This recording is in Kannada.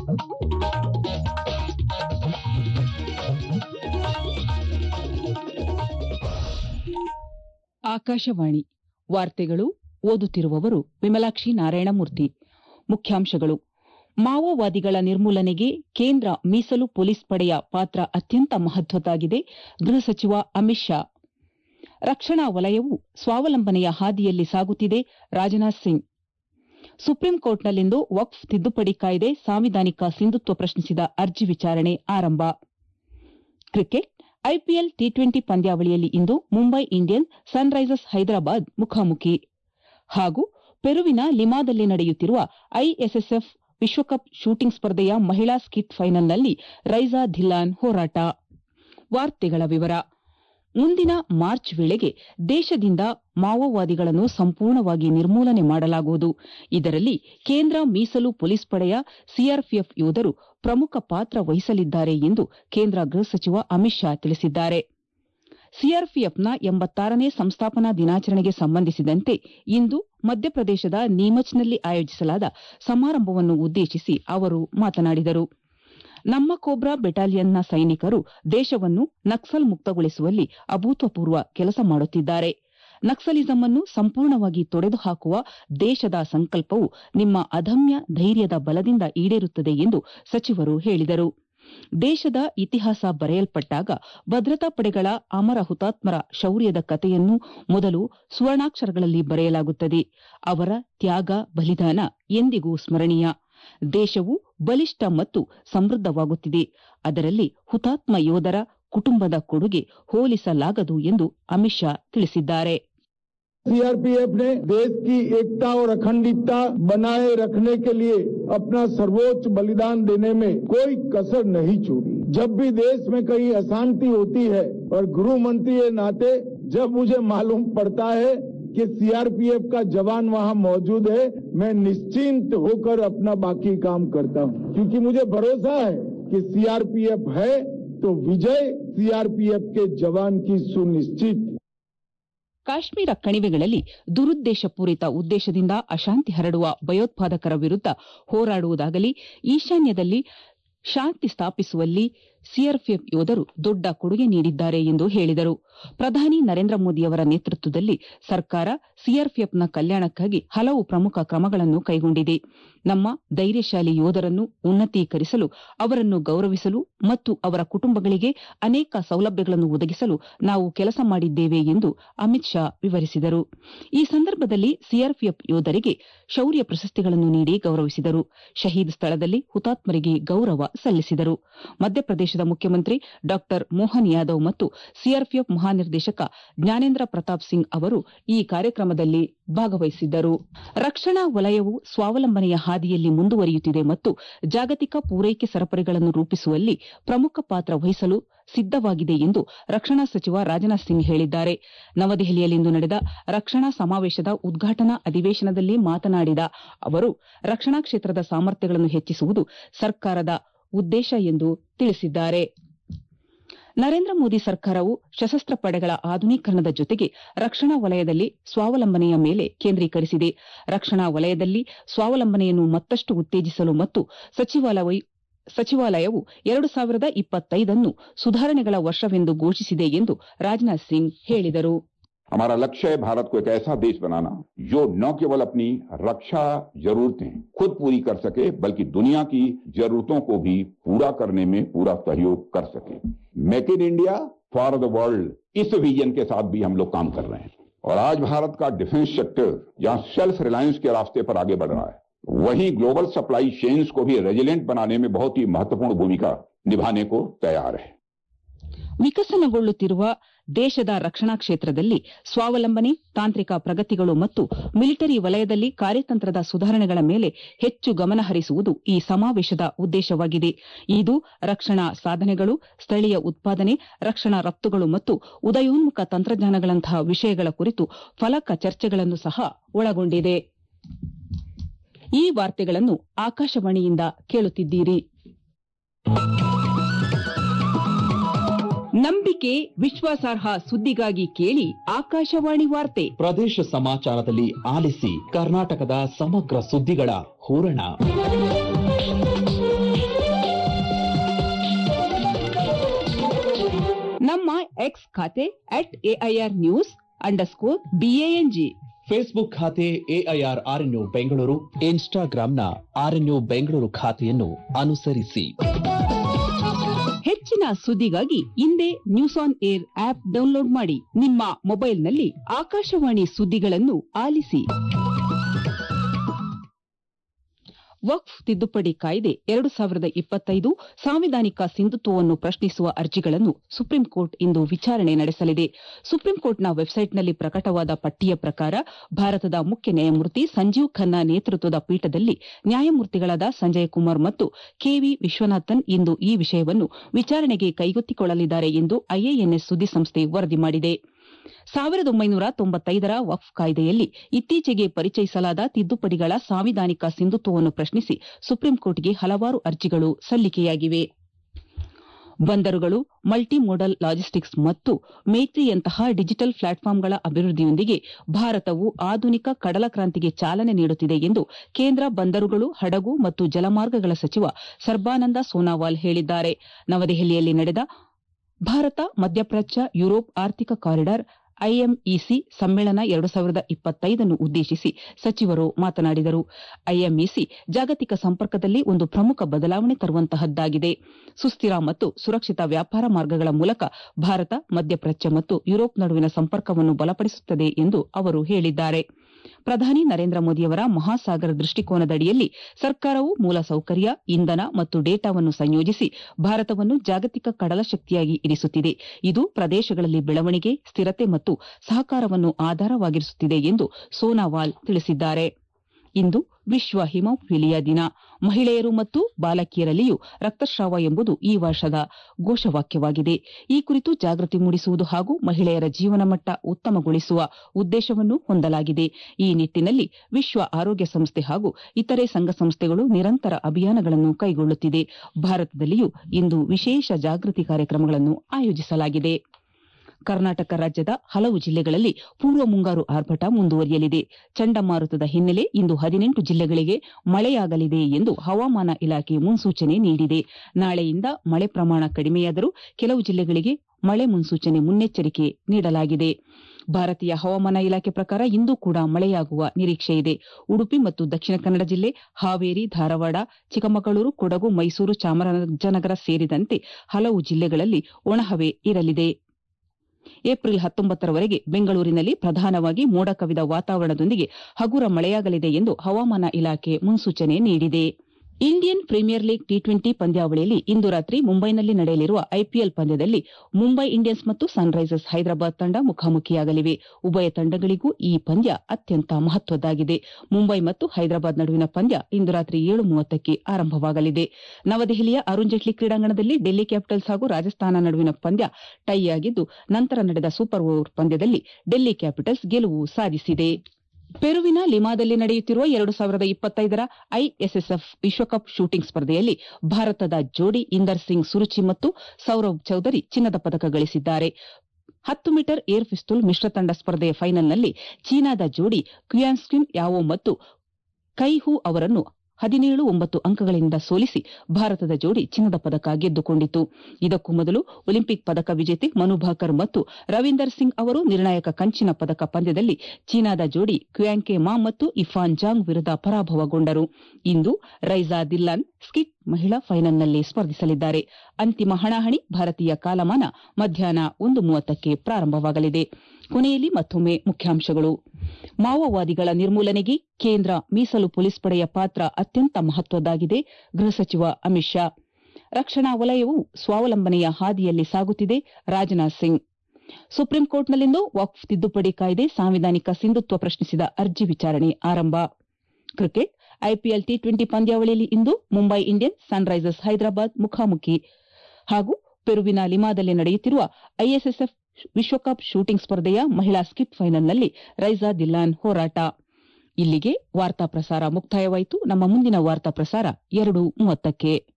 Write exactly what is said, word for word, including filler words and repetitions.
ಆಕಾಶವಾಣಿ ವಾರ್ತೆಗಳು ಓದುತ್ತಿರುವವರು ವಿಮಲಾಕ್ಷಿ ನಾರಾಯಣಮೂರ್ತಿ. ಮುಖ್ಯಾಂಶಗಳು: ಮಾವೋವಾದಿಗಳ ನಿರ್ಮೂಲನೆಗೆ ಕೇಂದ್ರ ಮೀಸಲು ಪೊಲೀಸ್ ಪಡೆಯ ಪಾತ್ರ ಅತ್ಯಂತ ಮಹತ್ವದ್ದಾಗಿದೆ, ಗೃಹ ಸಚಿವ ಅಮಿತ್ ಶಾ. ರಕ್ಷಣಾ ವಲಯವು ಸ್ವಾವಲಂಬನೆಯ ಹಾದಿಯಲ್ಲಿ ಸಾಗುತ್ತಿದೆ, ರಾಜನಾಥ್ ಸಿಂಗ್. ಸುಪ್ರೀಂ ಕೋರ್ಟ್ನಲ್ಲಿಂದು ವಕ್ಫ್ ತಿದ್ದುಪಡಿ ಕಾಯ್ದೆ ಸಾಂವಿಧಾನಿಕ ಸಿಂಧುತ್ವ ಪ್ರಶ್ನಿಸಿದ ಅರ್ಜಿ ವಿಚಾರಣೆ ಆರಂಭ. ಕ್ರಿಕೆಟ್ ಐಪಿಎಲ್ ಟಿ ಟ್ವೆಂಟಿ ಪಂದ್ಯಾವಳಿಯಲ್ಲಿ ಇಂದು Mumbai Indians Sunrisers Hyderabad ಮುಖಾಮುಖಿ. ಹಾಗೂ ಪೆರುವಿನ ಲಿಮಾದಲ್ಲಿ ನಡೆಯುತ್ತಿರುವ ಐಎಸ್ಎಸ್ಎಫ್ ವಿಶ್ವಕಪ್ ಶೂಟಿಂಗ್ ಸ್ಪರ್ಧೆಯ ಮಹಿಳಾ ಸ್ಕಿಟ್ ಫೈನಲ್ನಲ್ಲಿ ರೈಸಾ ಧಿಲ್ಲಾನ್ ಹೋರಾಟ. ವಾರ್ತೆಗಳ ವಿವರ. ಮುಂದಿನ ಮಾರ್ಚ್ ವೇಳೆಗೆ ದೇಶದಿಂದ ಮಾವೋವಾದಿಗಳನ್ನು ಸಂಪೂರ್ಣವಾಗಿ ನಿರ್ಮೂಲನೆ ಮಾಡಲಾಗುವುದು. ಇದರಲ್ಲಿ ಕೇಂದ್ರ ಮೀಸಲು ಪೊಲೀಸ್ ಪಡೆಯ ಸಿಆರ್ಪಿಎಫ್ ಯೋಧರು ಪ್ರಮುಖ ಪಾತ್ರ ವಹಿಸಲಿದ್ದಾರೆ ಎಂದು ಕೇಂದ್ರ ಗೃಹ ಸಚಿವ ಅಮಿತ್ ಶಾ ತಿಳಿಸಿದ್ದಾರೆ. ಸಿಆರ್ಪಿಎಫ್ನ ಎಂಬತ್ತಾರನೇ ಸಂಸ್ಥಾಪನಾ ದಿನಾಚರಣೆಗೆ ಸಂಬಂಧಿಸಿದಂತೆ ಇಂದು ಮಧ್ಯಪ್ರದೇಶದ ನೀಮಚ್ನಲ್ಲಿ ಆಯೋಜಿಸಲಾದ ಸಮಾರಂಭವನ್ನು ಉದ್ದೇಶಿಸಿ ಅವರು ಮಾತನಾಡಿದರು. ನಮ್ಮ ಕೋಬ್ರಾ ಬೆಟಾಲಿಯನ್ನ ಸೈನಿಕರು ದೇಶವನ್ನು ನಕ್ಸಲ್ ಮುಕ್ತಗೊಳಿಸುವಲ್ಲಿ ಅಭೂತಪೂರ್ವ ಕೆಲಸ ಮಾಡುತ್ತಿದ್ದಾರೆ. ನಕ್ಸಲಿಸಂ ಅನ್ನು ಸಂಪೂರ್ಣವಾಗಿ ತೊಡೆದುಹಾಕುವ ದೇಶದ ಸಂಕಲ್ಪವು ನಿಮ್ಮ ಅದಮ್ಯ ಧೈರ್ಯದ ಬಲದಿಂದ ಈಡೇರುತ್ತದೆ ಎಂದು ಸಚಿವರು ಹೇಳಿದರು. ದೇಶದ ಇತಿಹಾಸ ಬರೆಯಲ್ಪಟ್ಟಾಗ ಭದ್ರತಾ ಪಡೆಗಳ ಅಮರ ಹುತಾತ್ಮರ ಶೌರ್ಯದ ಕಥೆಯನ್ನು ಮೊದಲು ಸುವರ್ಣಾಕ್ಷರಗಳಲ್ಲಿ ಬರೆಯಲಾಗುತ್ತದೆ. ಅವರ ತ್ಯಾಗ ಬಲಿದಾನ ಎಂದಿಗೂ ಸ್ಮರಣೀಯ. ದೇಶವು ಬಲಿಷ್ಠ ಮತ್ತು ಸಮೃದ್ಧವಾಗುತ್ತಿದೆ. ಅದರಲ್ಲಿ ಹುತಾತ್ಮ ಯೋಧರ ಕುಟುಂಬದ ಕೊಡುಗೆ ಹೋಲಿಸಲಾಗದು ಎಂದು ಅಮಿತ್ ಶಾ ತಿಳಿಸಿದ್ದಾರೆ. सीआरपीएफ ने देश की एकता और अखंडता बनाए रखने के लिए अपना सर्वोच्च बलिदान देने में कोई कसर नहीं छोड़ी. जब भी देश में कहीं अशांति होती है और गृह मंत्री के नाते जब मुझे मालूम पड़ता है कि सीआरपीएफ का जवान वहां मौजूद है, मैं निश्चिंत होकर अपना बाकी काम करता हूं, क्योंकि मुझे भरोसा है कि सीआरपीएफ है तो विजय सीआरपीएफ के जवान की सुनिश्चित. ಕಾಶ್ಮೀರ ಕಣಿವೆಗಳಲ್ಲಿ ದುರುದ್ದೇಶಪೂರಿತ ಉದ್ದೇಶದಿಂದ ಅಶಾಂತಿ ಹರಡುವ ಭಯೋತ್ಪಾದಕರ ವಿರುದ್ಧ ಹೋರಾಡುವುದಾಗಲಿ ಈಶಾನ್ಯದಲ್ಲಿ ಶಾಂತಿ ಸ್ಥಾಪಿಸುವಲ್ಲಿ ಸಿಆರ್ಪಿಎಫ್ ಯೋಧರು ದೊಡ್ಡ ಕೊಡುಗೆ ನೀಡಿದ್ದಾರೆ ಎಂದು ಹೇಳಿದರು. ಪ್ರಧಾನಿ ನರೇಂದ್ರ ಮೋದಿಯವರ ನೇತೃತ್ವದಲ್ಲಿ ಸರ್ಕಾರ ಸಿಆರ್ಪಿಎಫ್ನ ಕಲ್ಯಾಣಕ್ಕಾಗಿ ಹಲವು ಪ್ರಮುಖ ಕ್ರಮಗಳನ್ನು ಕೈಗೊಂಡಿದೆ. ನಮ್ಮ ಧೈರ್ಯಶಾಲಿ ಯೋಧರನ್ನು ಉನ್ನತೀಕರಿಸಲು, ಅವರನ್ನು ಗೌರವಿಸಲು ಮತ್ತು ಅವರ ಕುಟುಂಬಗಳಿಗೆ ಅನೇಕ ಸೌಲಭ್ಯಗಳನ್ನು ಒದಗಿಸಲು ನಾವು ಕೆಲಸ ಮಾಡಿದ್ದೇವೆ ಎಂದು ಅಮಿತ್ ಶಾ ವಿವರಿಸಿದರು. ಈ ಸಂದರ್ಭದಲ್ಲಿ ಸಿಆರ್ಪಿಎಫ್ ಯೋಧರಿಗೆ ಶೌರ್ಯ ಪ್ರಶಸ್ತಿಗಳನ್ನು ನೀಡಿ ಗೌರವಿಸಿದರು. ಶಹೀದ್ ಸ್ಥಳದಲ್ಲಿ ಹುತಾತ್ಮರಿಗೆ ಗೌರವ ಸಲ್ಲಿಸಿದರು. ಮಧ್ಯಪ್ರದೇಶದ ಮುಖ್ಯಮಂತ್ರಿ ಡಾ ಮೋಹನ್ ಯಾದವ್ ಮತ್ತು ಸಿಆರ್ಪಿಎಫ್ ಮಹಾನಿರ್ದೇಶಕ ಜ್ಞಾನೇಂದ್ರ ಪ್ರತಾಪ್ ಸಿಂಗ್ ಅವರು ಈ ಕಾರ್ಯಕ್ರಮದಲ್ಲಿ ಭಾಗವಹಿಸಿದ್ದರು. ರಕ್ಷಣಾ ವಲಯವು ಸ್ವಾವಲಂಬನೆಯ ಹಾದಿಯಲ್ಲಿ ಮುಂದುವರಿಯುತ್ತಿದೆ ಮತ್ತು ಜಾಗತಿಕ ಪೂರೈಕೆ ಸರಪಳಿಗಳನ್ನು ರೂಪಿಸುವಲ್ಲಿ ಪ್ರಮುಖ ಪಾತ್ರ ವಹಿಸಲು ಸಿದ್ದವಾಗಿದೆ ಎಂದು ರಕ್ಷಣಾ ಸಚಿವ ರಾಜನಾಥ್ ಸಿಂಗ್ ಹೇಳಿದ್ದಾರೆ. ನವದೆಹಲಿಯಲ್ಲಿಂದು ನಡೆದ ರಕ್ಷಣಾ ಸಮಾವೇಶದ ಉದ್ಘಾಟನಾ ಅಧಿವೇಶನದಲ್ಲಿ ಮಾತನಾಡಿದ ಅವರು, ರಕ್ಷಣಾ ಕ್ಷೇತ್ರದ ಸಾಮರ್ಥ್ಯಗಳನ್ನು ಹೆಚ್ಚಿಸುವುದು ಸರ್ಕಾರದ ಉದ್ದೇಶ ಎಂದು ತಿಳಿಸಿದ್ದಾರೆ. ನರೇಂದ್ರ ಮೋದಿ ಸರ್ಕಾರವು ಸಶಸ್ತ್ರ ಪಡೆಗಳ ಆಧುನೀಕರಣದ ಜೊತೆಗೆ ರಕ್ಷಣಾ ವಲಯದಲ್ಲಿ ಸ್ವಾವಲಂಬನೆಯ ಮೇಲೆ ಕೇಂದ್ರೀಕರಿಸಿದೆ. ರಕ್ಷಣಾ ವಲಯದಲ್ಲಿ ಸ್ವಾವಲಂಬನೆಯನ್ನು ಮತ್ತಷ್ಟು ಉತ್ತೇಜಿಸಲು ಮತ್ತು ಸಚಿವಾಲಯವು ಎರಡು ಸಾವಿರದ ಇಪ್ಪತ್ತೈದನ್ನು ಸುಧಾರಣೆಗಳ ವರ್ಷವೆಂದು ಘೋಷಿಸಿದೆ ಎಂದು ರಾಜನಾಥ್ ಸಿಂಗ್ ಹೇಳಿದರು. हमारा लक्ष्य है भारत को एक ऐसा देश बनाना जो न केवल अपनी रक्षा जरूरतें खुद पूरी कर सके, बल्कि दुनिया की जरूरतों को भी पूरा करने में पूरा सहयोग कर सके. Make in India for the world, इस विजन के साथ भी हम लोग काम कर रहे हैं. और आज भारत का डिफेंस सेक्टर जहां सेल्फ रिलायंस के रास्ते पर आगे बढ़ रहा है, वहीं ग्लोबल सप्लाई चेन्स को भी रेजिलेंट बनाने में बहुत ही महत्वपूर्ण भूमिका निभाने को तैयार है. ವಿಕಸನಗೊಳ್ಳುತ್ತಿರುವ ದೇಶದ ರಕ್ಷಣಾ ಕ್ಷೇತ್ರದಲ್ಲಿ ಸ್ವಾವಲಂಬನೆ, ತಾಂತ್ರಿಕ ಪ್ರಗತಿಗಳು ಮತ್ತು ಮಿಲಿಟರಿ ವಲಯದಲ್ಲಿ ಕಾರ್ಯತಂತ್ರದ ಸುಧಾರಣೆಗಳ ಮೇಲೆ ಹೆಚ್ಚು ಗಮನ ಹರಿಸುವುದು ಈ ಸಮಾವೇಶದ ಉದ್ದೇಶವಾಗಿದೆ. ಇದು ರಕ್ಷಣಾ ಸಾಧನೆಗಳು, ಸ್ಥಳೀಯ ಉತ್ಪಾದನೆ, ರಕ್ಷಣಾ ರಫ್ತುಗಳು ಮತ್ತು ಉದಯೋನ್ಮುಖ ತಂತ್ರಜ್ಞಾನಗಳಂತಹ ವಿಷಯಗಳ ಕುರಿತು ಫಲಕ ಚರ್ಚೆಗಳನ್ನು ಸಹ ಒಳಗೊಂಡಿದೆ. ಈ ವಾರ್ತೆಗಳನ್ನು ಆಕಾಶವಾಣಿಯಿಂದ ಕೇಳುತ್ತಿದ್ದೀರಿ. ನಂಬಿಕೆ, ವಿಶ್ವಾಸಾರ್ಹ ಸುದ್ದಿಗಾಗಿ ಕೇಳಿ ಆಕಾಶವಾಣಿ ವಾರ್ತೆ. ಪ್ರದೇಶ ಸಮಾಚಾರದಲ್ಲಿ ಆಲಿಸಿ ಕರ್ನಾಟಕದ ಸಮಗ್ರ ಸುದ್ದಿಗಳ ಹೂರಣ. ಎಕ್ಸ್ ಖಾತೆ at AIR news underscore BANG, Facebook ಖಾತೆ ಎಐಆರ್ ಆರ್ಎನ್ಯು ಬೆಂಗಳೂರು, ಇನ್ಸ್ಟಾಗ್ರಾಂನ ಆರ್ಎನ್ಯು ಬೆಂಗಳೂರು ಖಾತೆಯನ್ನು ಅನುಸರಿಸಿ. ಹೆಚ್ಚಿನ ಸುದ್ದಿಗಾಗಿ ಇಂದೇ news on air app download ಮಾಡಿ. ನಿಮ್ಮ ಮೊಬೈಲ್ನಲ್ಲಿ ಆಕಾಶವಾಣಿ ಸುದ್ದಿಗಳನ್ನು ಆಲಿಸಿ. ವಕ್ಫ್ ತಿದ್ದುಪಡಿ ಕಾಯ್ದೆ ಎರಡು ಸಾವಿರದ ಇಪ್ಪತ್ತೈದು ಸಾಂವಿಧಾನಿಕ ಸಿಂಧುತ್ವವನ್ನು ಪ್ರಶ್ನಿಸುವ ಅರ್ಜಿಗಳನ್ನು ಸುಪ್ರೀಂಕೋರ್ಟ್ ಇಂದು ವಿಚಾರಣೆ ನಡೆಸಲಿದೆ. ಸುಪ್ರೀಂಕೋರ್ಟ್ನ ವೆಬ್ಸೈಟ್ನಲ್ಲಿ ಪ್ರಕಟವಾದ ಪಟ್ಟಿಯ ಪ್ರಕಾರ ಭಾರತದ ಮುಖ್ಯ ನ್ಯಾಯಮೂರ್ತಿ ಸಂಜೀವ್ ಖನ್ನಾ ನೇತೃತ್ವದ ಪೀಠದಲ್ಲಿ ನ್ಯಾಯಮೂರ್ತಿಗಳಾದ ಸಂಜಯ್ ಕುಮಾರ್ ಮತ್ತು ಕೆವಿ ವಿಶ್ವನಾಥನ್ ಇಂದು ಈ ವಿಷಯವನ್ನು ವಿಚಾರಣೆಗೆ ಕೈಗೆತ್ತಿಕೊಳ್ಳಲಿದ್ದಾರೆ ಎಂದು ಐಎಎನ್ಎಸ್ ಸುದ್ದಿಸಂಸ್ಥೆ ವರದಿ ಮಾಡಿದೆ. ಸಾವಿರದ ಒಂಬೈನೂರ ತೊಂಬತ್ತೈದರ ವಕ್ಫ್ ಕಾಯ್ದೆಯಲ್ಲಿ ಇತ್ತೀಚೆಗೆ ಪರಿಚಯಿಸಲಾದ ತಿದ್ದುಪಡಿಗಳ ಸಾಂವಿಧಾನಿಕ ಸಿಂಧುತ್ವವನ್ನು ಪ್ರಶ್ನಿಸಿ ಸುಪ್ರೀಂಕೋರ್ಟ್ಗೆ ಹಲವಾರು ಅರ್ಜಿಗಳು ಸಲ್ಲಿಕೆಯಾಗಿವೆ. ಬಂದರುಗಳು, ಮಲ್ಟಿ ಮೋಡಲ್ ಲಾಜಿಸ್ಟಿಕ್ಸ್ ಮತ್ತು ಮೇಟ್ರಿಯಂತಹ ಡಿಜಿಟಲ್ ಪ್ಲಾಟ್ಫಾರ್ಮ್ಗಳ ಅಭಿವೃದ್ಧಿಯೊಂದಿಗೆ ಭಾರತವು ಆಧುನಿಕ ಕಡಲ ಕ್ರಾಂತಿಗೆ ಚಾಲನೆ ನೀಡುತ್ತಿದೆ ಎಂದು ಕೇಂದ್ರ ಬಂದರುಗಳು, ಹಡಗು ಮತ್ತು ಜಲಮಾರ್ಗಗಳ ಸಚಿವ ಸರ್ಬಾನಂದ ಸೋನಾವಾಲ್ ಹೇಳಿದ್ದಾರೆ. ನವದೆಹಲಿಯಲ್ಲಿ ನಡೆದ ಭಾರತ ಮಧ್ಯಪ್ರಾಚ್ಯ ಯುರೋಪ್ ಆರ್ಥಿಕ ಕಾರಿಡಾರ್ ಐಎಂಇಸಿ ಸಮ್ಮೇಳನ ಎರಡು ಸಾವಿರದ ಇಪ್ಪತ್ತೈದನ್ನು ಉದ್ದೇಶಿಸಿ ಸಚಿವರು ಮಾತನಾಡಿದರು. ಐಎಂಇಸಿ ಜಾಗತಿಕ ಸಂಪರ್ಕದಲ್ಲಿ ಒಂದು ಪ್ರಮುಖ ಬದಲಾವಣೆ ತರುವಂತಹದ್ದಾಗಿದೆ. ಸುಸ್ಥಿರ ಮತ್ತು ಸುರಕ್ಷಿತ ವ್ಯಾಪಾರ ಮಾರ್ಗಗಳ ಮೂಲಕ ಭಾರತ, ಮಧ್ಯಪ್ರಾಚ್ಯ ಮತ್ತು ಯುರೋಪ್ ನಡುವಿನ ಸಂಪರ್ಕವನ್ನು ಬಲಪಡಿಸುತ್ತದೆ ಎಂದು ಅವರು ಹೇಳಿದ್ದಾರೆ. ಪ್ರಧಾನಿ ನರೇಂದ್ರ ಮೋದಿಯವರ ಮಹಾಸಾಗರ ದೃಷ್ಟಿಕೋನದಡಿಯಲ್ಲಿ ಸರ್ಕಾರವು ಮೂಲಸೌಕರ್ಯ, ಇಂಧನ ಮತ್ತು ಡೇಟಾವನ್ನು ಸಂಯೋಜಿಸಿ ಭಾರತವನ್ನು ಜಾಗತಿಕ ಕಡಲ ಶಕ್ತಿಯಾಗಿ ಇರಿಸುತ್ತಿದೆ. ಇದು ಪ್ರದೇಶಗಳಲ್ಲಿ ಬೆಳವಣಿಗೆ, ಸ್ಥಿರತೆ ಮತ್ತು ಸಹಕಾರವನ್ನು ಆಧಾರವಾಗಿರಿಸುತ್ತಿದೆ ಎಂದು ಸೋನಾವಾಲ್ ತಿಳಿಸಿದ್ದಾರೆ. ಇಂದು ವಿಶ್ವ ಹಿಮೋಫಿಲಿಯಾ ದಿನ. ಮಹಿಳೆಯರು ಮತ್ತು ಬಾಲಕಿಯರಲ್ಲಿಯೂ ರಕ್ತಸ್ರಾವ ಎಂಬುದು ಈ ವರ್ಷದ ಘೋಷವಾಕ್ಯವಾಗಿದೆ. ಈ ಕುರಿತು ಜಾಗೃತಿ ಮೂಡಿಸುವುದು ಹಾಗೂ ಮಹಿಳೆಯರ ಜೀವನಮಟ್ಟ ಉತ್ತಮಗೊಳಿಸುವ ಉದ್ದೇಶವನ್ನು ಹೊಂದಲಾಗಿದೆ. ಈ ನಿಟ್ಟಿನಲ್ಲಿ ವಿಶ್ವ ಆರೋಗ್ಯ ಸಂಸ್ಥೆ ಹಾಗೂ ಇತರೆ ಸಂಘ ಸಂಸ್ಥೆಗಳು ನಿರಂತರ ಅಭಿಯಾನಗಳನ್ನು ಕೈಗೊಳ್ಳುತ್ತಿದೆ. ಭಾರತದಲ್ಲಿಯೂ ಇಂದು ವಿಶೇಷ ಜಾಗೃತಿ ಕಾರ್ಯಕ್ರಮಗಳನ್ನು ಆಯೋಜಿಸಲಾಗಿದೆ. ಕರ್ನಾಟಕ ರಾಜ್ಯದ ಹಲವು ಜಿಲ್ಲೆಗಳಲ್ಲಿ ಪೂರ್ವ ಮುಂಗಾರು ಆರ್ಭಟ ಮುಂದುವರಿಯಲಿದೆ. ಚಂಡಮಾರುತದ ಹಿನ್ನೆಲೆ ಇಂದು ಹದಿನೆಂಟು ಜಿಲ್ಲೆಗಳಿಗೆ ಮಳೆಯಾಗಲಿದೆ ಎಂದು ಹವಾಮಾನ ಇಲಾಖೆ ಮುನ್ಸೂಚನೆ ನೀಡಿದೆ. ನಾಳೆಯಿಂದ ಮಳೆ ಪ್ರಮಾಣ ಕಡಿಮೆಯಾದರೂ ಕೆಲವು ಜಿಲ್ಲೆಗಳಿಗೆ ಮಳೆ ಮುನ್ಸೂಚನೆ ಮುನ್ನೆಚ್ಚರಿಕೆ ನೀಡಲಾಗಿದೆ. ಭಾರತೀಯ ಹವಾಮಾನ ಇಲಾಖೆ ಪ್ರಕಾರ ಇಂದು ಕೂಡ ಮಳೆಯಾಗುವ ನಿರೀಕ್ಷೆಯಿದೆ. ಉಡುಪಿ ಮತ್ತು ದಕ್ಷಿಣ ಕನ್ನಡ ಜಿಲ್ಲೆ, ಹಾವೇರಿ, ಧಾರವಾಡ, ಚಿಕ್ಕಮಗಳೂರು, ಕೊಡಗು, ಮೈಸೂರು, ಚಾಮರಾಜನಗರ ಸೇರಿದಂತೆ ಹಲವು ಜಿಲ್ಲೆಗಳಲ್ಲಿ ಒಣಹವೆ ಇರಲಿದೆ. ಏಪ್ರಿಲ್ ಹತ್ತೊಂಬತ್ತರವರೆಗೆ ಬೆಂಗಳೂರಿನಲ್ಲಿ ಪ್ರಧಾನವಾಗಿ ಮೋಡ ಕವಿದ ವಾತಾವರಣದೊಂದಿಗೆ ಹಗುರ ಮಳೆಯಾಗಲಿದೆ ಎಂದು ಹವಾಮಾನ ಇಲಾಖೆ ಮುನ್ಸೂಚನೆ ನೀಡಿದೆ. Indian premier league T twenty ಪಂದ್ಯಾವಳಿಯಲ್ಲಿ ಇಂದು ರಾತ್ರಿ ಮುಂಬೈನಲ್ಲಿ ನಡೆಯಲಿರುವ ಐಪಿಎಲ್ ಪಂದ್ಯದಲ್ಲಿ ಮುಂಬೈ ಇಂಡಿಯನ್ಸ್ ಮತ್ತು ಸನ್ರೈಸರ್ಸ್ ಹೈದರಾಬಾದ್ ತಂಡ ಮುಖಾಮುಖಿಯಾಗಲಿವೆ. ಉಭಯ ತಂಡಗಳಿಗೂ ಈ ಪಂದ್ಯ ಅತ್ಯಂತ ಮಹತ್ವದ್ದಾಗಿದೆ. ಮುಂಬೈ ಮತ್ತು ಹೈದರಾಬಾದ್ ನಡುವಿನ ಪಂದ್ಯ ಇಂದು ರಾತ್ರಿ ಏಳು ಮೂವತ್ತಕ್ಕೆ ಆರಂಭವಾಗಲಿದೆ. ನವದೆಹಲಿಯ ಅರುಣ್ ಜೇಟ್ಲಿ ಕ್ರೀಡಾಂಗಣದಲ್ಲಿ ಡೆಲ್ಲಿ ಕ್ಯಾಪಿಟಲ್ಸ್ ಹಾಗೂ ರಾಜಸ್ಥಾನ ನಡುವಿನ ಪಂದ್ಯ ಟೈಯಾಗಿದ್ದು, ನಂತರ ನಡೆದ ಸೂಪರ್ ಓವರ್ ಪಂದ್ಯದಲ್ಲಿ ಡೆಲ್ಲಿ ಕ್ಯಾಪಿಟಲ್ಸ್ ಗೆಲುವು ಸಾಧಿಸಿದೆ. ಪೆರುವಿನ ಲಿಮಾದಲ್ಲಿ ನಡೆಯುತ್ತಿರುವ ಎರಡು ಸಾವಿರದ ಇಪ್ಪತ್ತೈದರ ಐಎಸ್ಎಸ್ಎಫ್ ವಿಶ್ವಕಪ್ ಶೂಟಿಂಗ್ ಸ್ಪರ್ಧೆಯಲ್ಲಿ ಭಾರತದ ಜೋಡಿ ಇಂದರ್ ಸಿಂಗ್ ಸುರುಚಿ ಮತ್ತು ಸೌರವ್ ಚೌಧರಿ ಚಿನ್ನದ ಪದಕ ಗಳಿಸಿದ್ದಾರೆ. ಹತ್ತು ಮೀಟರ್ ಏರ್ ಪಿಸ್ತೂಲ್ ಮಿಶ್ರ ತಂಡ ಸ್ಪರ್ಧೆಯ ಫೈನಲ್ನಲ್ಲಿ ಚೀನಾದ ಜೋಡಿ ಕ್ವಿಯಾನ್ಸ್ಕಿನ್ ಯಾವೋ ಮತ್ತು ಕೈ ಹೂ ಅವರನ್ನು ಹದಿನೇಳು ಒಂಬತ್ತು ಅಂಕಗಳಿಂದ ಸೋಲಿಸಿ ಭಾರತದ ಜೋಡಿ ಚಿನ್ನದ ಪದಕ ಗೆದ್ದುಕೊಂಡಿತು. ಇದಕ್ಕೂ ಮೊದಲು ಒಲಿಂಪಿಕ್ ಪದಕ ವಿಜೇತೆ ಮನು ಭಾಕರ್ ಮತ್ತು ರವೀಂದರ್ ಸಿಂಗ್ ಅವರು ನಿರ್ಣಾಯಕ ಕಂಚಿನ ಪದಕ ಪಂದ್ಯದಲ್ಲಿ ಚೀನಾದ ಜೋಡಿ ಕ್ವಿಯಾಂಕೆ ಮಾ ಮತ್ತು ಇಫಾನ್ ಜಾಂಗ್ ವಿರುದ್ಧ ಪರಾಭವಗೊಂಡರು. ಇಂದು ರೈಜಾ ದಿಲ್ಲಾನ್ ಸ್ಕಿಟ್ ಮಹಿಳಾ ಫೈನಲ್ನಲ್ಲಿ ಸ್ಪರ್ಧಿಸಲಿದ್ದಾರೆ. ಅಂತಿಮ ಹಣಾಹಣಿ ಭಾರತೀಯ ಕಾಲಮಾನ ಮಧ್ಯಾಹ್ನ ಒಂದು ಮೂವತ್ತಕ್ಕೆ ಪ್ರಾರಂಭವಾಗಲಿದೆ. ಕೊನೆಯಲ್ಲಿ ಮತ್ತೊಮ್ಮೆ ಮುಖ್ಯಾಂಶಗಳು. ಮಾವೋವಾದಿಗಳ ನಿರ್ಮೂಲನೆಗೆ ಕೇಂದ್ರ ಮೀಸಲು ಪೊಲೀಸ್ ಪಡೆಯ ಪಾತ್ರ ಅತ್ಯಂತ ಮಹತ್ವದ್ದಾಗಿದೆ. ಗೃಹ ಸಚಿವ ಅಮಿತ್ ಶಾ. ರಕ್ಷಣಾ ವಲಯವು ಸ್ವಾವಲಂಬನೆಯ ಹಾದಿಯಲ್ಲಿ ಸಾಗುತ್ತಿದೆ. ರಾಜನಾಥ್ ಸಿಂಗ್. ಸುಪ್ರೀಂ ಕೋರ್ಟ್ನಲ್ಲಿಂದು ವಕ್ಫ್ ತಿದ್ದುಪಡಿ ಕಾಯ್ದೆ ಸಾಂವಿಧಾನಿಕ ಸಿಂಧುತ್ವ ಪ್ರಶ್ನಿಸಿದ ಅರ್ಜಿ ವಿಚಾರಣೆ ಆರಂಭ. ಕ್ರಿಕೆಟ್ ಐಪಿಎಲ್ ಟಿ ಟ್ವೆಂಟಿ ಪಂದ್ಯಾವಳಿಯಲ್ಲಿ ಇಂದು ಮುಂಬೈ ಇಂಡಿಯನ್ಸ್ ಸನ್ರೈಸರ್ಸ್ ಹೈದರಾಬಾದ್ ಮುಖಾಮುಖಿ ಹಾಗೂ ಪೆರುವಿನ ಲಿಮಾದಲ್ಲಿ ನಡೆಯುತ್ತಿರುವ ಐಎಸ್ಎಸ್ಎಫ್ ವಿಶ್ವಕಪ್ ಶೂಟಿಂಗ್ ಸ್ಪರ್ಧೆಯ ಮಹಿಳಾ ಸ್ಕಿಟ್ ಫೈನಲ್ನಲ್ಲಿ ರೈಜಾ ದಿಲ್ಲಾನ್ ಹೋರಾಟ. ಇಲ್ಲಿಗೆ ವಾರ್ತಾ ಪ್ರಸಾರ ಮುಕ್ತಾಯವಾಯಿತು. ನಮ್ಮ ಮುಂದಿನ ವಾರ್ತಾ ಪ್ರಸಾರ ಎರಡು ಮೂವತ್ತಕ್ಕೆ.